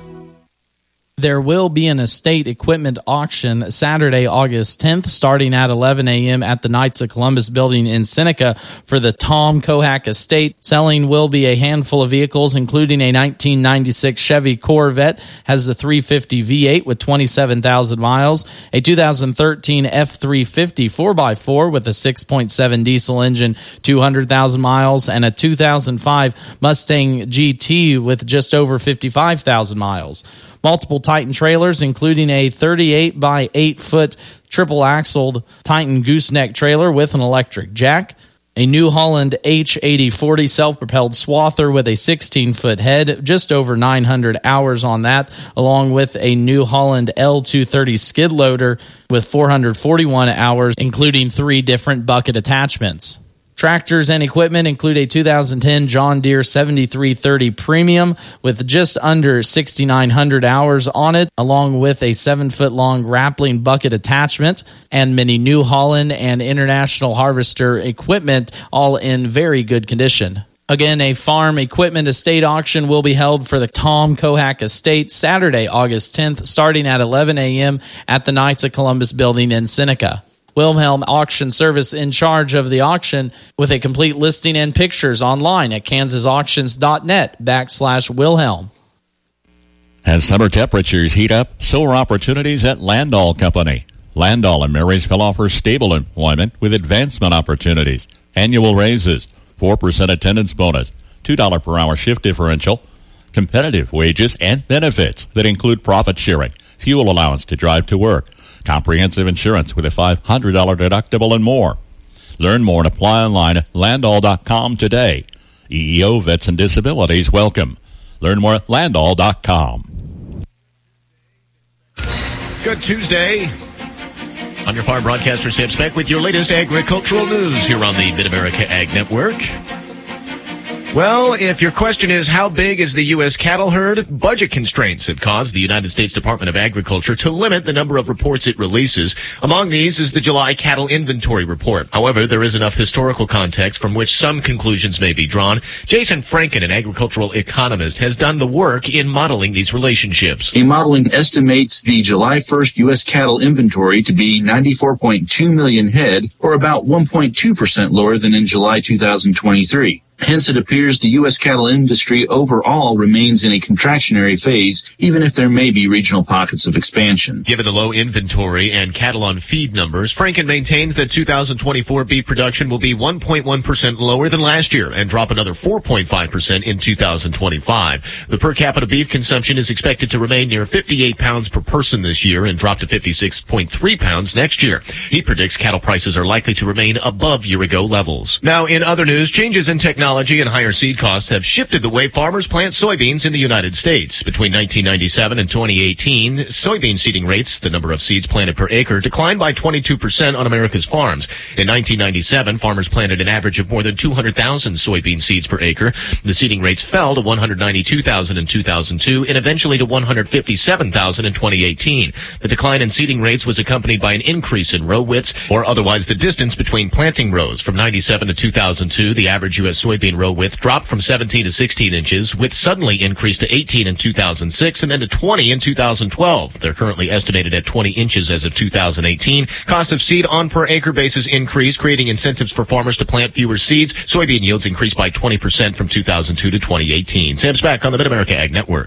There will be an estate equipment auction Saturday, August tenth, starting at eleven a.m. at the Knights of Columbus building in Seneca for the Tom Kohak Estate. Selling will be a handful of vehicles, including a nineteen ninety-six Chevy Corvette, has the three fifty V eight with twenty-seven thousand miles, a two thousand thirteen F three fifty four by four with a six point seven diesel engine, two hundred thousand miles, and a two thousand five Mustang G T with just over fifty-five thousand miles. Multiple Titan trailers, including a thirty-eight by eight foot triple-axled Titan gooseneck trailer with an electric jack, a New Holland H eighty forty self-propelled swather with a sixteen foot head, just over nine hundred hours on that, along with a New Holland L two thirty skid loader with four hundred forty-one hours, including three different bucket attachments. Tractors and equipment include a two thousand ten John Deere seventy-three thirty Premium with just under six thousand nine hundred hours on it, along with a seven foot long grappling bucket attachment, and many New Holland and International Harvester equipment, all in very good condition. Again, a farm equipment estate auction will be held for the Tom Kohak Estate Saturday, August tenth, starting at eleven a.m. at the Knights of Columbus building in Seneca. Wilhelm Auction Service in charge of the auction, with a complete listing and pictures online at kansasauctions.net backslash Wilhelm. As summer temperatures heat up, so are opportunities at Landall Company. Landall in Marysville offers stable employment with advancement opportunities, annual raises, four percent attendance bonus, two dollars per hour shift differential, competitive wages and benefits that include profit sharing, fuel allowance to drive to work, comprehensive insurance with a five hundred dollars deductible, and more. Learn more and apply online at landall dot com today. E E O Vets and Disabilities welcome. Learn more at landall dot com. Good Tuesday. I'm your farm broadcaster, Sam Speck, with your latest agricultural news here on the Mid-America Ag Network. Well, if your question is how big is the U S cattle herd, budget constraints have caused the United States Department of Agriculture to limit the number of reports it releases. Among these is the July Cattle Inventory Report. However, there is enough historical context from which some conclusions may be drawn. Jason Franken, an agricultural economist, has done the work in modeling these relationships. A modeling estimates the July first U S cattle inventory to be ninety-four point two million head, or about one point two percent lower than in July two thousand twenty-three. Hence, it appears the U S cattle industry overall remains in a contractionary phase, even if there may be regional pockets of expansion. Given the low inventory and cattle on feed numbers, Franken maintains that two thousand twenty-four beef production will be one point one percent lower than last year and drop another four point five percent in two thousand twenty-five. The per capita beef consumption is expected to remain near fifty-eight pounds per person this year and drop to fifty-six point three pounds next year. He predicts cattle prices are likely to remain above year-ago levels. Now, in other news, changes in technology and higher seed costs have shifted the way farmers plant soybeans in the United States. Between nineteen ninety-seven and twenty eighteen, soybean seeding rates, the number of seeds planted per acre, declined by twenty-two percent on America's farms. In nineteen ninety-seven, farmers planted an average of more than two hundred thousand soybean seeds per acre. The seeding rates fell to one hundred ninety-two thousand in two thousand two and eventually to one hundred fifty-seven thousand in twenty eighteen. The decline in seeding rates was accompanied by an increase in row widths, or otherwise the distance between planting rows. From ninety-seven to two thousand two, the average U S soybean row width dropped from seventeen to sixteen inches, width suddenly increased to eighteen in two thousand six and then to twenty in two thousand twelve. They're currently estimated at twenty inches as of two thousand eighteen. Cost of seed on per acre basis increased, creating incentives for farmers to plant fewer seeds. Soybean yields increased by twenty percent from two thousand two to twenty eighteen. Sam's back on the Mid-America Ag Network.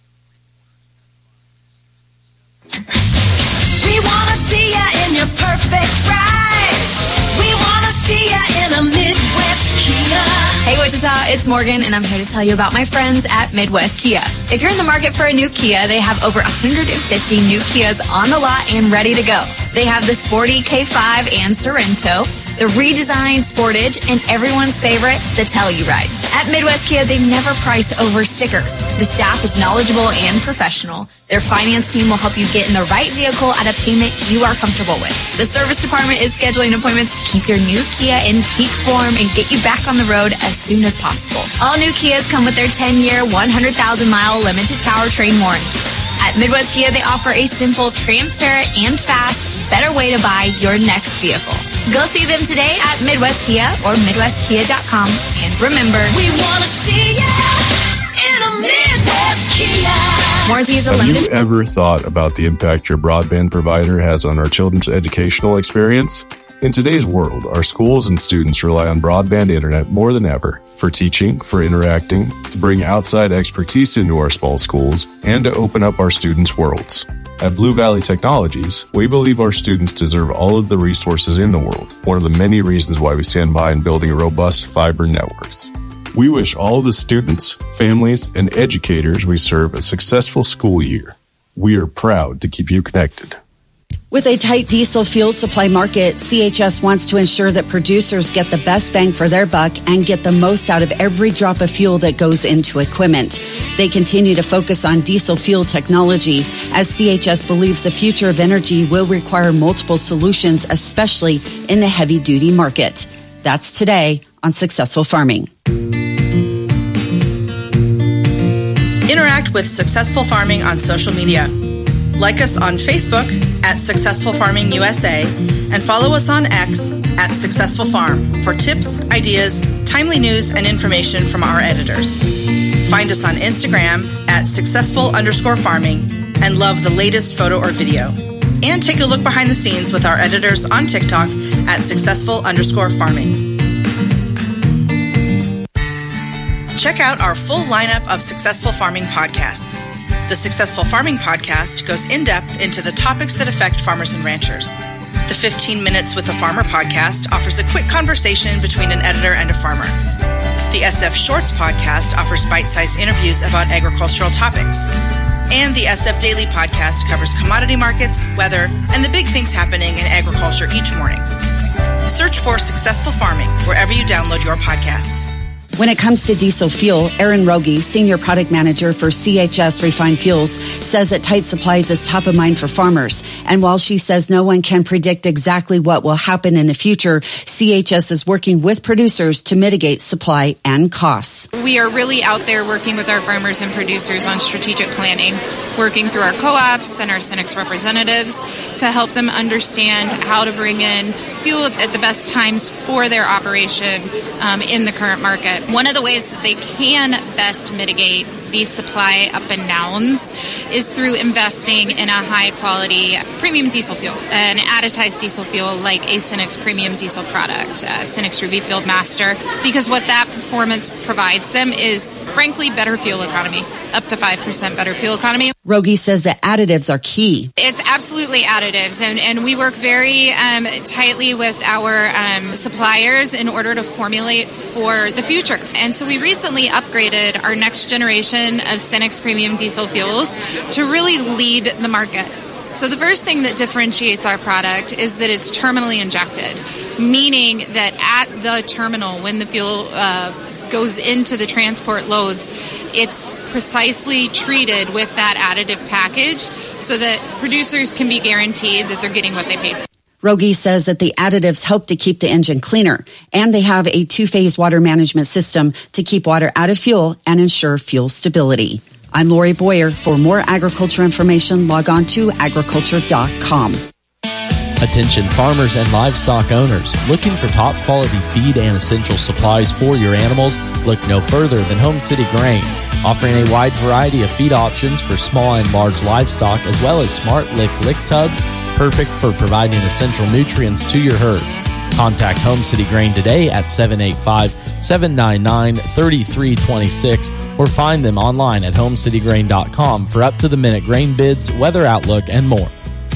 We want to see ya in your perfect ride. We want to see ya in a Midwest Kia. Hey Wichita, it's Morgan, and I'm here to tell you about my friends at Midwest Kia. If you're in the market for a new Kia, they have over one hundred fifty new Kias on the lot and ready to go. They have the sporty K five and Sorento, the redesigned Sportage, and everyone's favorite, the Telluride. At Midwest Kia, they never price over sticker. The staff is knowledgeable and professional. Their finance team will help you get in the right vehicle at a payment you are comfortable with. The service department is scheduling appointments to keep your new Kia in peak form and get you back on the road as soon as possible. All new Kias come with their ten-year, one hundred thousand mile limited powertrain warranty. At Midwest Kia, they offer a simple, transparent, and fast, better way to buy your next vehicle. Go see them today at Midwest Kia or Midwest Kia dot com. And remember, we want to see ya in a Midwest Kia. Warranty is a Have limited. you ever thought about the impact your broadband provider has on our children's educational experience? In today's world, our schools and students rely on broadband internet more than ever for teaching, for interacting, to bring outside expertise into our small schools, and to open up our students' worlds. At Blue Valley Technologies, we believe our students deserve all of the resources in the world, one of the many reasons why we stand by in building robust fiber networks. We wish all the students, families, and educators we serve a successful school year. We are proud to keep you connected. With a tight diesel fuel supply market, C H S wants to ensure that producers get the best bang for their buck and get the most out of every drop of fuel that goes into equipment. They continue to focus on diesel fuel technology, as C H S believes the future of energy will require multiple solutions, especially in the heavy-duty market. That's today on Successful Farming. Interact with Successful Farming on social media. Like us on Facebook at Successful Farming U S A and follow us on X at Successful Farm for tips, ideas, timely news, and information from our editors. Find us on Instagram at successful underscore farming and love the latest photo or video. And take a look behind the scenes with our editors on TikTok at successful underscore farming. Check out our full lineup of Successful Farming podcasts. The Successful Farming podcast goes in-depth into the topics that affect farmers and ranchers. The fifteen minutes with a Farmer podcast offers a quick conversation between an editor and a farmer. The S F Shorts podcast offers bite-sized interviews about agricultural topics. And the S F Daily podcast covers commodity markets, weather, and the big things happening in agriculture each morning. Search for Successful Farming wherever you download your podcasts. When it comes to diesel fuel, Erin Rogie, Senior Product Manager for C H S Refined Fuels, says that tight supplies is top of mind for farmers. And while she says no one can predict exactly what will happen in the future, C H S is working with producers to mitigate supply and costs. We are really out there working with our farmers and producers on strategic planning, working through our co-ops and our Cenex representatives to help them understand how to bring in fuel at the best times for their operation um, in the current market. One of the ways that they can best mitigate these supply up and downs is through investing in a high quality premium diesel fuel, an additized diesel fuel like a Cenex premium diesel product, uh, Cenex Ruby Field Master, because what that performance provides them is frankly better fuel economy, up to five percent better fuel economy. Rogie says that additives are key. It's absolutely additives, and, and we work very um, tightly with our um, suppliers in order to formulate for the future. And so we recently upgraded our next generation of Cenex premium diesel fuels to really lead the market. So the first thing that differentiates our product is that it's terminally injected, meaning that at the terminal, when the fuel uh, goes into the transport loads, it's precisely treated with that additive package so that producers can be guaranteed that they're getting what they paid for. Rogie says that the additives help to keep the engine cleaner, and they have a two-phase water management system to keep water out of fuel and ensure fuel stability. I'm Lori Boyer. For more agriculture information, log on to agriculture dot com. Attention farmers and livestock owners. Looking for top quality feed and essential supplies for your animals? Look no further than Home City Grain, offering a wide variety of feed options for small and large livestock, as well as Smart Lick Lick Tubs, perfect for providing essential nutrients to your herd. Contact Home City Grain today at seven eight five, seven nine nine, three three two six or find them online at home city grain dot com for up-to-the-minute grain bids, weather outlook, and more.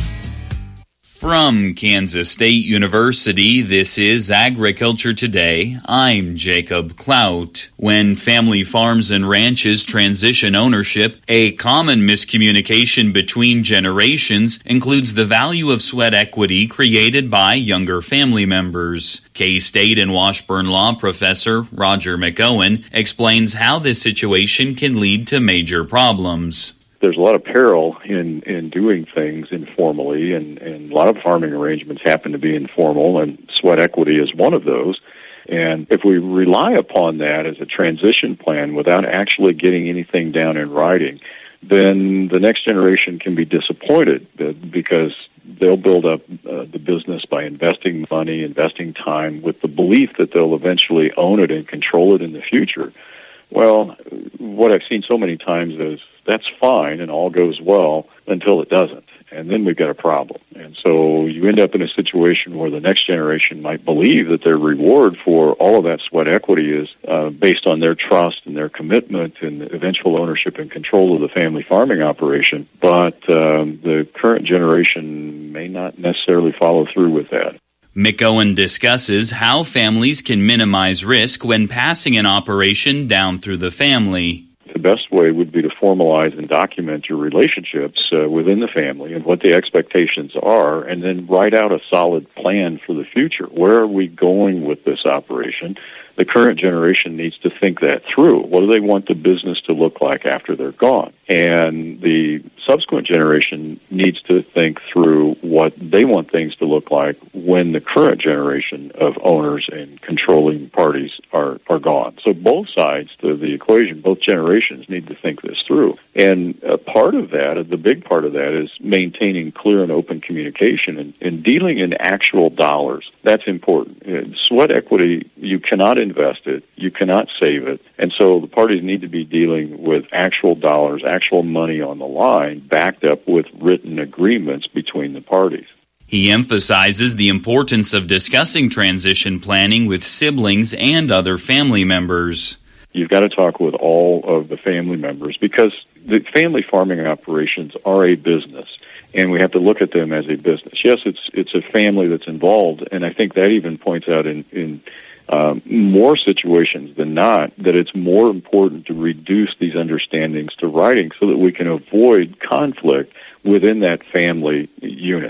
From Kansas State University, this is Agriculture Today. I'm Jacob Clout. When family farms and ranches transition ownership, a common miscommunication between generations includes the value of sweat equity created by younger family members. K-State and Washburn law professor Roger McOwen explains how this situation can lead to major problems. There's a lot of peril in, in doing things informally, and, and a lot of farming arrangements happen to be informal, and sweat equity is one of those. And if we rely upon that as a transition plan without actually getting anything down in writing, then the next generation can be disappointed because they'll build up uh, the business by investing money, investing time, with the belief that they'll eventually own it and control it in the future. Well, what I've seen so many times is that's fine and all goes well until it doesn't. And then we've got a problem. And so you end up in a situation where the next generation might believe that their reward for all of that sweat equity is uh, based on their trust and their commitment and eventual ownership and control of the family farming operation. But um, the current generation may not necessarily follow through with that. McOwen discusses how families can minimize risk when passing an operation down through the family. The best way would be to formalize and document your relationships uh, within the family and what the expectations are, and then write out a solid plan for the future. Where are we going with this operation? The current generation needs to think that through. What do they want the business to look like after they're gone? And the subsequent generation needs to think through what they want things to look like when the current generation of owners and controlling parties are, are gone. So both sides to the equation, both generations need to think this through. And a part of that, the big part of that, is maintaining clear and open communication and, and dealing in actual dollars. That's important. In sweat equity, you cannot invest it, you cannot save it, and so the parties need to be dealing with actual dollars, actual money on the line, backed up with written agreements between the parties. He emphasizes the importance of discussing transition planning with siblings and other family members. You've got to talk with all of the family members because the family farming operations are a business, and we have to look at them as a business. Yes, it's it's a family that's involved, and I think that even points out in, in um, more situations than not that it's more important to reduce these understandings to writing so that we can avoid conflict within that family unit.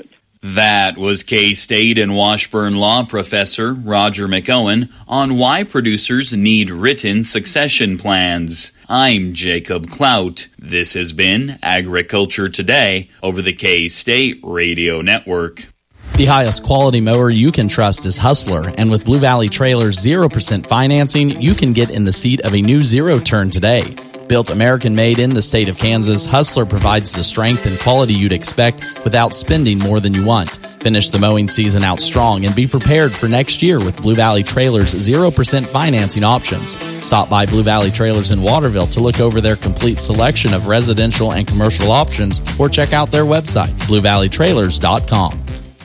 That was K-State and Washburn Law professor Roger McOwen on why producers need written succession plans. I'm Jacob Clout. This has been Agriculture Today over the K-State Radio Network. The highest quality mower you can trust is Hustler, and with Blue Valley Trailer's zero percent financing, you can get in the seat of a new zero-turn today. Built American-made in the state of Kansas, Hustler provides the strength and quality you'd expect without spending more than you want. Finish the mowing season out strong and be prepared for next year with Blue Valley Trailers' zero percent financing options. Stop by Blue Valley Trailers in Waterville to look over their complete selection of residential and commercial options, or check out their website, blue valley trailers dot com.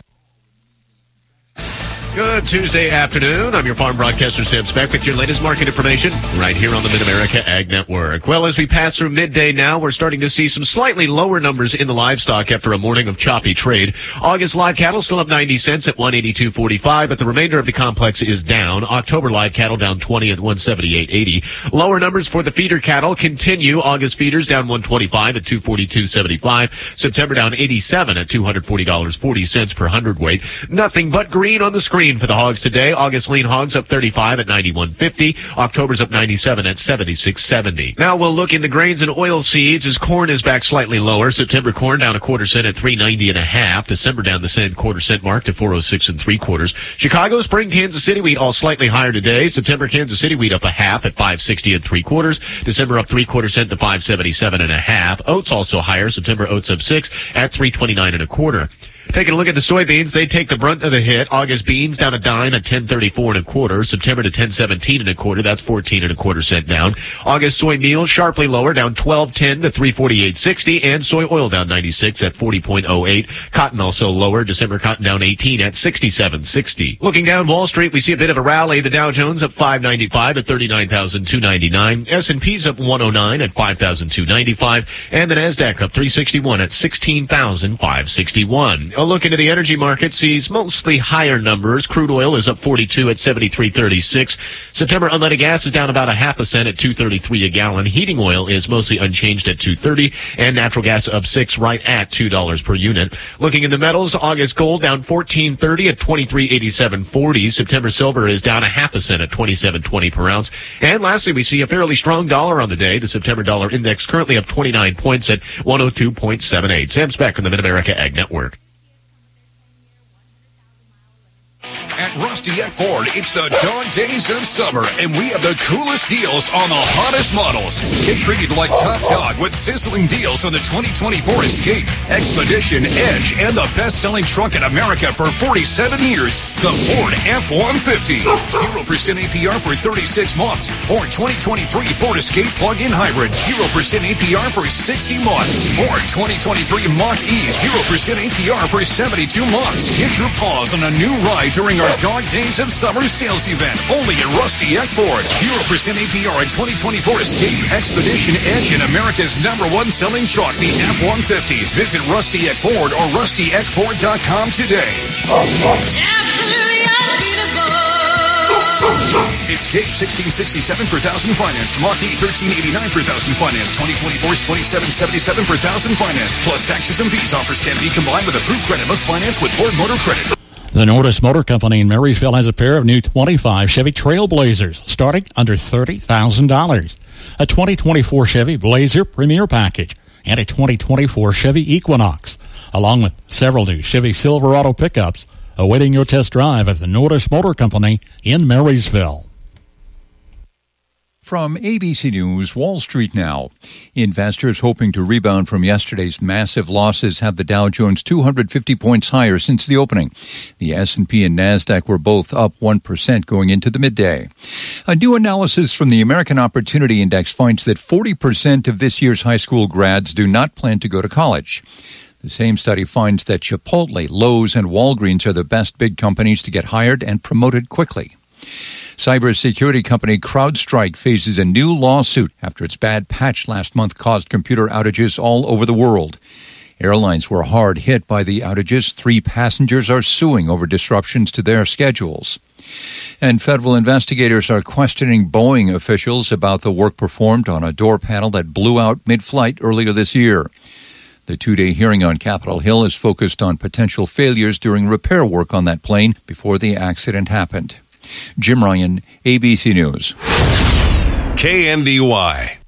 Good Tuesday afternoon. I'm your farm broadcaster, Sam Speck, with your latest market information right here on the Mid-America Ag Network. Well, as we pass through midday now, we're starting to see some slightly lower numbers in the livestock after a morning of choppy trade. August live cattle still up ninety cents at one eighty-two forty-five, but the remainder of the complex is down. October live cattle down twenty at one seventy-eight eighty. Lower numbers for the feeder cattle continue. August feeders down one twenty-five at two forty-two seventy-five. September down eighty-seven at two forty dollars and forty cents per hundredweight. Nothing but green on the screen for the hogs today. August lean hogs up thirty-five at ninety-one fifty. October's up ninety-seven at seventy-six seventy. Now we'll look into grains and oil seeds as corn is back slightly lower. September corn down a quarter cent at three ninety and a half. December down the same quarter cent mark to four oh six and three quarters. Chicago, spring, Kansas City wheat all slightly higher today. September Kansas City wheat up a half at five sixty and three quarters. December up three quarter cent to five seventy-seven and a half. Oats also higher. September oats up six at three twenty-nine and a quarter. Taking a look at the soybeans, they take the brunt of the hit. August beans down a dime at ten thirty-four and a quarter. September to ten seventeen and a quarter. That's fourteen and a quarter cent down. August soy meal sharply lower, down twelve ten to three forty-eight sixty, and soy oil down ninety-six at forty point oh eight. Cotton also lower. December cotton down eighteen at sixty-seven sixty. Looking down Wall Street, we see a bit of a rally. The Dow Jones up five ninety-five at thirty-nine thousand two ninety-nine. S and P's up one oh nine at five thousand two ninety-five, and the Nasdaq up three sixty-one at sixteen thousand five sixty-one. A look into the energy market sees mostly higher numbers. Crude oil is up forty-two at seventy-three thirty-six. September unleaded gas is down about a half a cent at two thirty-three a gallon. Heating oil is mostly unchanged at two thirty, and natural gas up six right at two dollars per unit. Looking in the metals, August gold down fourteen thirty at twenty-three eighty-seven forty. September silver is down a half a cent at twenty-seven twenty per ounce. And lastly, we see a fairly strong dollar on the day. The September dollar index currently up twenty-nine points at one oh two point seven eight. Sam Speck from the Mid-America Ag Network. At Rusty Eck Ford, it's the dog days of summer, and we have the coolest deals on the hottest models. Get treated like top dog with sizzling deals on the twenty twenty-four Escape, Expedition, Edge, and the best-selling truck in America for forty-seven years, the Ford F one fifty. zero percent A P R for thirty-six months, or twenty twenty-three Ford Escape plug-in hybrid, zero percent A P R for sixty months, or twenty twenty-three Mach-E, zero percent A P R for seventy-two months. Get your paws on a new ride during our Dog Days of Summer sales event, only at Rusty Eck Ford. zero percent A P R in twenty twenty-four Escape, Expedition, Edge, and America's number one selling truck, the F one fifty. Visit Rusty Eck Ford or rusty eck ford dot com today. Escape sixteen sixty-seven per thousand financed. Mach-E thirteen eighty-nine per thousand financed. twenty twenty-four's twenty-seven seventy-seven per thousand financed. Plus taxes and fees. Offers can be combined with approved credit. Must finance with Ford Motor Credit. The Nordis Motor Company in Marysville has a pair of new twenty-five Chevy Trailblazers starting under thirty thousand dollars. A twenty twenty-four Chevy Blazer Premier Package and a twenty twenty-four Chevy Equinox, along with several new Chevy Silverado pickups awaiting your test drive at the Nordis Motor Company in Marysville. From A B C News, Wall Street now. Investors hoping to rebound from yesterday's massive losses have the Dow Jones two hundred fifty points higher since the opening. The S and P and Nasdaq were both up one percent going into the midday. A new analysis from the American Opportunity Index finds that forty percent of this year's high school grads do not plan to go to college. The same study finds that Chipotle, Lowe's, and Walgreens are the best big companies to get hired and promoted quickly. Cybersecurity company CrowdStrike faces a new lawsuit after its bad patch last month caused computer outages all over the world. Airlines were hard hit by the outages. Three passengers are suing over disruptions to their schedules. And federal investigators are questioning Boeing officials about the work performed on a door panel that blew out mid-flight earlier this year. The two-day hearing on Capitol Hill is focused on potential failures during repair work on that plane before the accident happened. Jim Ryan, A B C News. K N D Y.